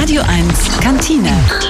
Radio 1 Kantine.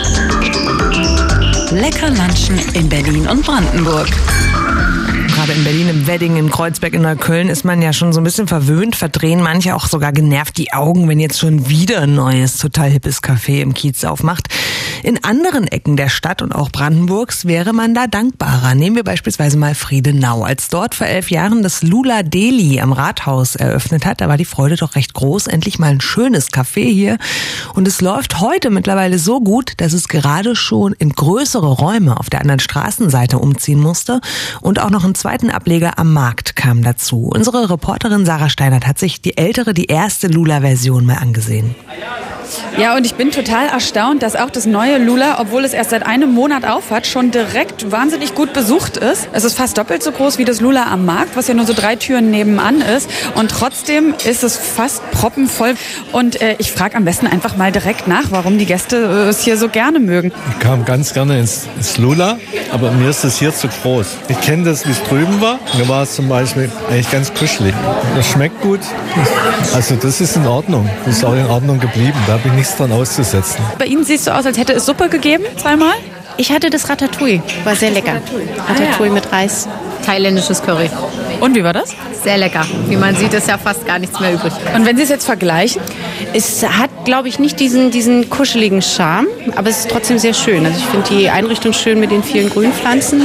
Lecker lunchen in Berlin und Brandenburg. Gerade in Berlin, im Wedding, in Kreuzberg, in Neukölln ist man ja schon so ein bisschen verwöhnt, verdrehen manche auch sogar genervt die Augen, wenn jetzt schon wieder ein neues, total hippes Café im Kiez aufmacht. In anderen Ecken der Stadt und auch Brandenburgs wäre man da dankbarer. Nehmen wir beispielsweise mal Friedenau. Als dort vor 11 Jahren das Lula Deli am Rathaus eröffnet hat, da war die Freude doch recht groß. Endlich mal ein schönes Café hier. Und es läuft heute mittlerweile so gut, dass es gerade schon in größere Räume auf der anderen Straßenseite umziehen musste. Und auch noch einen zweiten Ableger am Markt kam dazu. Unsere Reporterin Sarah Steinert hat sich die erste Lula-Version mal angesehen. Ja, und ich bin total erstaunt, dass auch das neue Lula, obwohl es erst seit einem Monat auf hat, schon direkt wahnsinnig gut besucht ist. Es ist fast doppelt so groß wie das Lula am Markt, was ja nur so 3 Türen nebenan ist. Und trotzdem ist es fast proppenvoll. Und ich frage am besten einfach mal direkt nach, warum die Gäste es hier so gerne mögen. Ich kam ganz gerne ins Lula, aber mir ist es hier zu groß. Ich kenne das, wie es drüben war. Mir war es zum Beispiel eigentlich ganz kuschelig. Das schmeckt gut. Also das ist in Ordnung. Das ist auch in Ordnung geblieben. Da habe ich nichts dran auszusetzen. Bei Ihnen siehst du aus, als hätte es Suppe gegeben, zweimal? Ich hatte das Ratatouille, war sehr lecker. Ratatouille mit Reis. Thailändisches Curry. Und wie war das? Sehr lecker. Wie man sieht, ist ja fast gar nichts mehr übrig. Und wenn Sie es jetzt vergleichen? Es hat, glaube ich, nicht diesen kuscheligen Charme, aber es ist trotzdem sehr schön. Also ich finde die Einrichtung schön mit den vielen Grünpflanzen.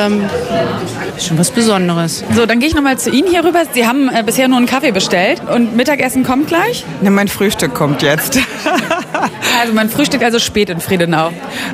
Schon was Besonderes. So, dann gehe ich nochmal zu Ihnen hier rüber. Sie haben bisher nur einen Kaffee bestellt und Mittagessen kommt gleich? Ne, mein Frühstück kommt jetzt. Also mein Frühstück also spät in Friedenau.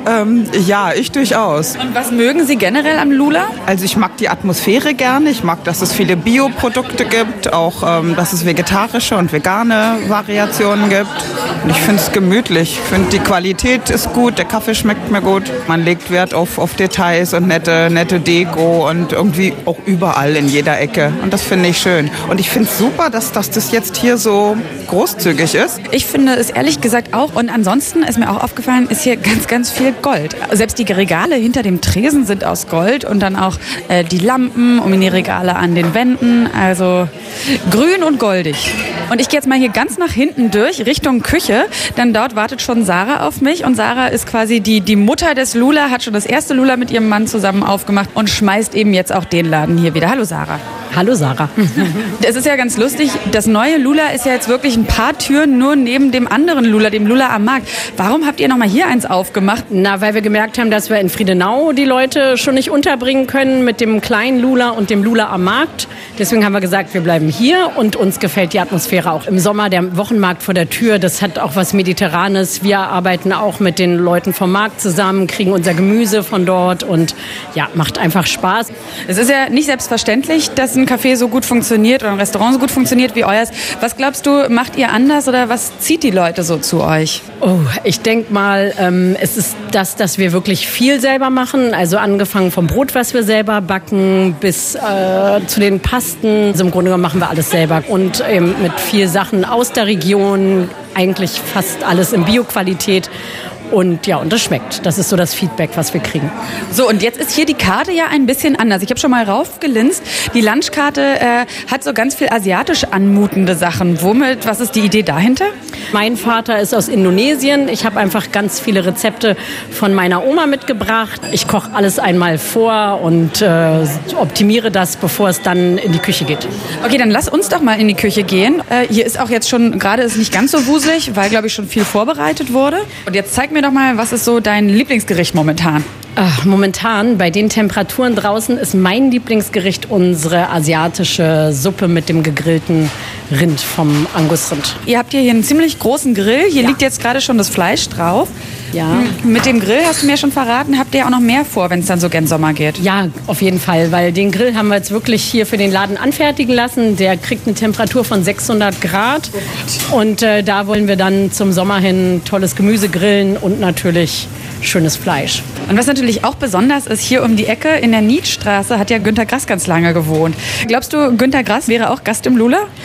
Ja, ich durchaus. Und was mögen Sie generell am Lula? Also ich mag die Atmosphäre gerne. Ich mag, dass es viele Bioprodukte gibt, auch dass es vegetarische und vegane Variationen gibt. Und ich finde es gemütlich. Ich finde, die Qualität ist gut, der Kaffee schmeckt mir gut. Man legt Wert auf Details und nette Deko und irgendwie auch überall in jeder Ecke. Und das finde ich schön. Und ich finde es super, dass das jetzt hier so großzügig ist. Ich finde es ehrlich gesagt auch. Und ansonsten ist mir auch aufgefallen, ist hier ganz, ganz viel Gold. Selbst die Regale hinter dem Tresen sind aus Gold und dann auch die Lampen um die Regale an den Wänden. Also grün und goldig. Und ich gehe jetzt mal hier ganz nach hinten durch, Richtung Küche. Denn dort wartet schon Sarah auf mich. Und Sarah ist quasi die Mutter des Lula, hat schon das erste Lula mit ihrem Mann zusammen aufgemacht und schmeißt eben jetzt auch den Laden hier wieder. Hallo Sarah. Hallo Sarah. Es ist ja ganz lustig, das neue Lula ist ja jetzt wirklich ein paar Türen nur neben dem anderen Lula, dem Lula am Markt. Warum habt ihr noch mal hier eins aufgemacht? Na, weil wir gemerkt haben, dass wir in Friedenau die Leute schon nicht unterbringen können mit dem kleinen Lula und dem Lula am Markt. Deswegen haben wir gesagt, wir bleiben hier und uns gefällt die Atmosphäre auch. Im Sommer der Wochenmarkt vor der Tür, das hat auch was Mediterranes. Wir arbeiten auch mit den Leuten vom Markt zusammen, kriegen unser Gemüse von dort und ja, macht einfach Spaß. Es ist ja nicht selbstverständlich, dass ein Café so gut funktioniert oder ein Restaurant so gut funktioniert wie euers. Was glaubst du, macht ihr anders oder was zieht die Leute so zu euch? Oh, ich denke mal, es ist das, dass wir wirklich viel selber machen. Also angefangen vom Brot, was wir selber backen, bis zu den Pasten. Also im Grunde genommen machen wir alles selber und eben mit viel Sachen aus der Region, eigentlich fast alles in Bio-Qualität. Und ja, und das schmeckt. Das ist so das Feedback, was wir kriegen. So, und jetzt ist hier die Karte ja ein bisschen anders. Ich habe schon mal raufgelinst. Die Lunchkarte hat so ganz viel asiatisch anmutende Sachen. Was ist die Idee dahinter? Mein Vater ist aus Indonesien. Ich habe einfach ganz viele Rezepte von meiner Oma mitgebracht. Ich koche alles einmal vor und optimiere das, bevor es dann in die Küche geht. Okay, dann lass uns doch mal in die Küche gehen. Hier ist auch jetzt schon, gerade ist nicht ganz so wuselig, weil, glaube ich, schon viel vorbereitet wurde. Und jetzt zeig mir doch mal, was ist so dein Lieblingsgericht momentan? Momentan, bei den Temperaturen draußen, ist mein Lieblingsgericht unsere asiatische Suppe mit dem gegrillten Rind vom Angusrind. Ihr habt hier einen ziemlich großen Grill. Hier liegt jetzt gerade schon das Fleisch drauf. Ja. Mit dem Grill, hast du mir schon verraten, habt ihr auch noch mehr vor, wenn es dann so gen Sommer geht? Ja, auf jeden Fall, weil den Grill haben wir jetzt wirklich hier für den Laden anfertigen lassen. Der kriegt eine Temperatur von 600 Grad. Und da wollen wir dann zum Sommer hin tolles Gemüse grillen und natürlich schönes Fleisch. Und was natürlich auch besonders ist, hier um die Ecke in der Nietstraße hat ja Günter Grass ganz lange gewohnt. Glaubst du, Günter Grass wäre auch Gast im Lula?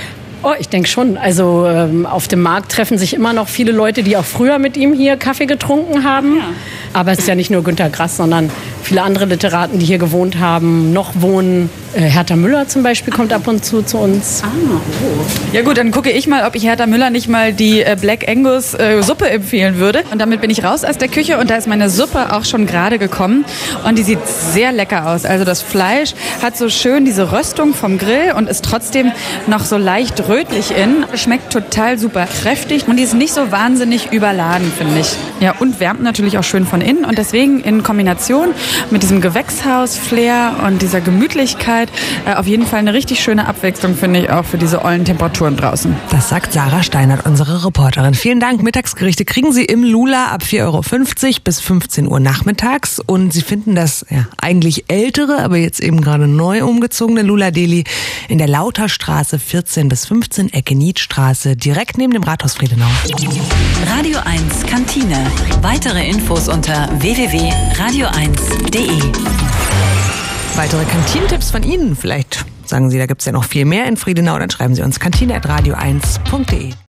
Oh, ich denke schon. Also auf dem Markt treffen sich immer noch viele Leute, die auch früher mit ihm hier Kaffee getrunken haben. Ja. Aber es ist ja nicht nur Günter Grass, sondern viele andere Literaten, die hier gewohnt haben, noch wohnen. Hertha Müller zum Beispiel kommt ab und zu uns. Ja gut, dann gucke ich mal, ob ich Hertha Müller nicht mal die Black Angus Suppe empfehlen würde. Und damit bin ich raus aus der Küche und da ist meine Suppe auch schon gerade gekommen. Und die sieht sehr lecker aus. Also das Fleisch hat so schön diese Röstung vom Grill und ist trotzdem noch so leicht rötlich innen. Schmeckt total super kräftig und die ist nicht so wahnsinnig überladen, finde ich. Ja, und wärmt natürlich auch schön von innen. Und deswegen in Kombination mit diesem Gewächshaus-Flair und dieser Gemütlichkeit auf jeden Fall eine richtig schöne Abwechslung, finde ich, auch für diese ollen Temperaturen draußen. Das sagt Sarah Steinert, unsere Reporterin. Vielen Dank. Mittagsgerichte kriegen Sie im Lula ab 4,50 € bis 15 Uhr nachmittags. Und Sie finden das eigentlich ältere, aber jetzt eben gerade neu umgezogene Lula Deli in der Lauterstraße 14 bis 15, Ecke Niedstraße, direkt neben dem Rathaus Friedenau. Radio 1 Kantine. Weitere Infos unter www.radio1.de. Weitere Kantinentipps von Ihnen. Vielleicht sagen Sie, da gibt es ja noch viel mehr in Friedenau. Dann schreiben Sie uns kantine@radio1.de.